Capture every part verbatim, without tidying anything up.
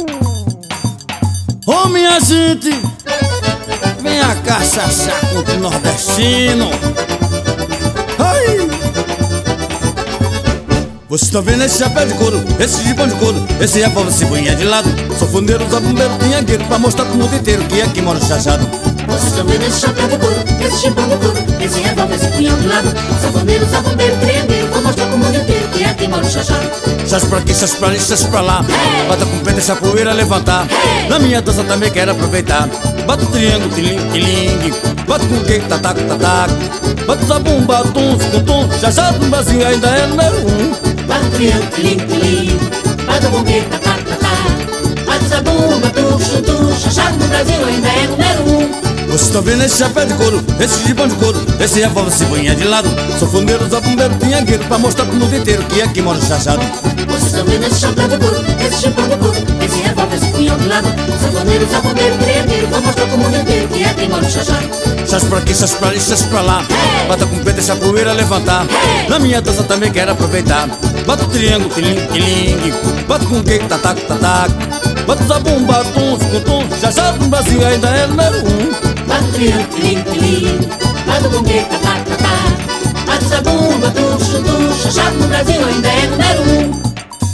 Ô minha gente, venha cá chachar contra o nordestino. Ai! Você tá vendo esse chapéu de couro, esse gibão de couro, esse revólver cebolinha de lado. Sou fundeiro, usa bombeiro, pinhangueiro, pra mostrar pro mundo inteiro que aqui mora o chachado. Vocês estão vendo esse chapéu de couro, esse chibão de couro, esse revólver, esse punhão de lado. Safoneiro, zabumbeiro, triangueiro, vou mostrar pro mundo inteiro que aqui mora o chachado. Chás pra aqui, chás pra ali, chás pra lá. Hey! Bata com o pé, deixa a poeira levantar. Hey! Na minha dança também quero aproveitar. Bata o triângulo, tiling, tiling. Bata com o que, tataco, tataco. Bata o zabum, batum, tum, chachado no Brasil ainda é número um. Bate o triângulo, tilim, tilim. Bate o bombeiro, tatá, tatá. Bate o zabum, batuque, chutu. Chachado no Brasil ainda é número um. Vocês estão vendo esse chapéu de couro, esse gibão de couro, esse revólver cebolinha de lado. Sou fundeiro, usa bombeiro, pinhangueiro, pra mostrar pro mundo inteiro que aqui mora o chachado. Vocês estão vendo esse chapéu de couro, esse chibão de couro, esse revólver, esse punhão de lado. Safoneiro, zabumbeiro, triangueiro, vou mostrar pro mundo inteiro que aqui mora o chachado. Chás pra aqui, chás pra ali, chás pra lá. Hey! Bata com o pé, deixa a poeira levantar. Hey! Na minha dança também quero aproveitar. Bata o triângulo, tiling, tiling. Bata com o que, tataco, tataco. Bata o zabum, batum, tum, chachado no Brasil ainda é número um. Bate o triângulo, tilim, tilim. Bate o bombeiro, tatá, tatá. Bate o zabum, batuque, chutu. Chachado no Brasil ainda é número um.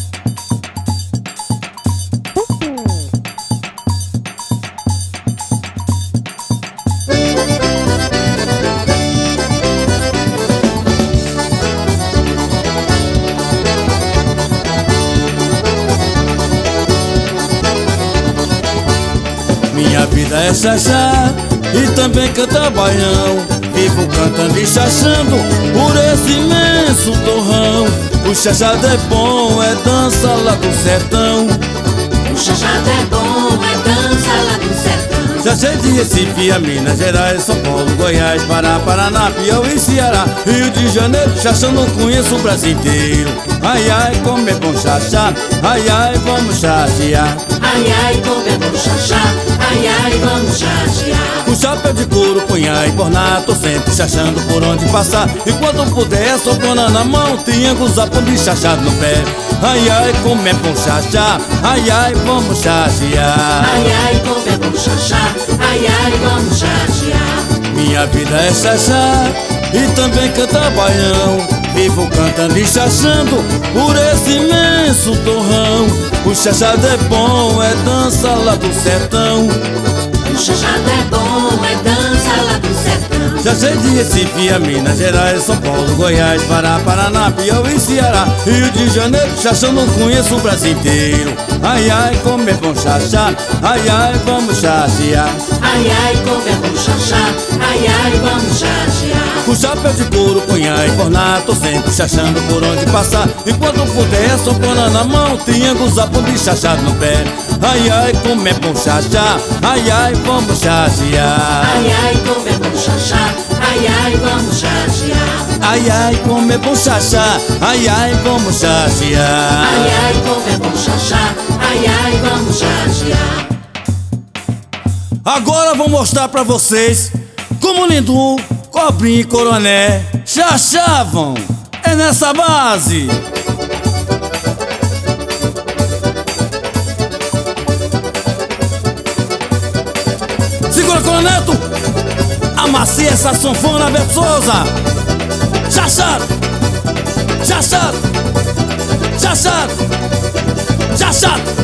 Minha vida é chachá e também cantar baião. Vivo cantando e chachando por esse imenso torrão. O chachado é bom, é dança lá do sertão. O chachado é bom, é dança lá do sertão. Chachei de Recife, a Minas Gerais, São Paulo, Goiás, Pará, Paraná, Piauí, Ceará, Rio de Janeiro. Chachá não conheço o Brasil inteiro. Ai, ai, como é bom chachá. Ai, ai, vamos chachear. Ai, ai, como é bom chachá. Ai, ai, vamos chachear. Com chapéu de couro, punhal e borná, tô sempre chachando por onde passar. E quando puder, socona na mão, triângulo, zapando e chachado no pé. Ai, ai, como é bom chachá. Ai, ai, vamos chachear. Ai, ai, como é bom chachá. Ai, ai, vamos chachear. Minha vida é chachá e também cantar baião. Vivo cantando e chachando por esse imenso torrão. O chachado é bom, é dança lá do sertão. O chachado é bom, é dança lá do sertão. Chachei de Recife, a Minas Gerais, São Paulo, Goiás, Pará, Paraná, Piauí, Ceará, Rio de Janeiro. Chachá não conheço o Brasil inteiro. Ai, ai, como é bom chachá. Ai, ai, vamos chachear. Ai, ai, como é bom chachá. Ai, ai, vamos chachear. Com chapéu de couro, punhal e borná, tô sempre chachando por onde passar. E quando puder, socona na mão, triângulo, zapando e chachado no pé. Ai, ai, como é bom chachá. Ai, ai, vamos chachear. Ai, ai, como é bom chachá. Ai, ai, vamos chachear. Ai, ai, como é bom chachá. Ai, ai, vamos chachear. Ai, ai, como é bom chachá. Ai, ai, vamos chachear. Agora vou mostrar pra vocês como Lindu, Cobrinha e Coroné chachavam. É nessa base. Segura, Coroneto. Amacia essa sanfona, Beto Souza. Chachado, chachado, chachado, chachado.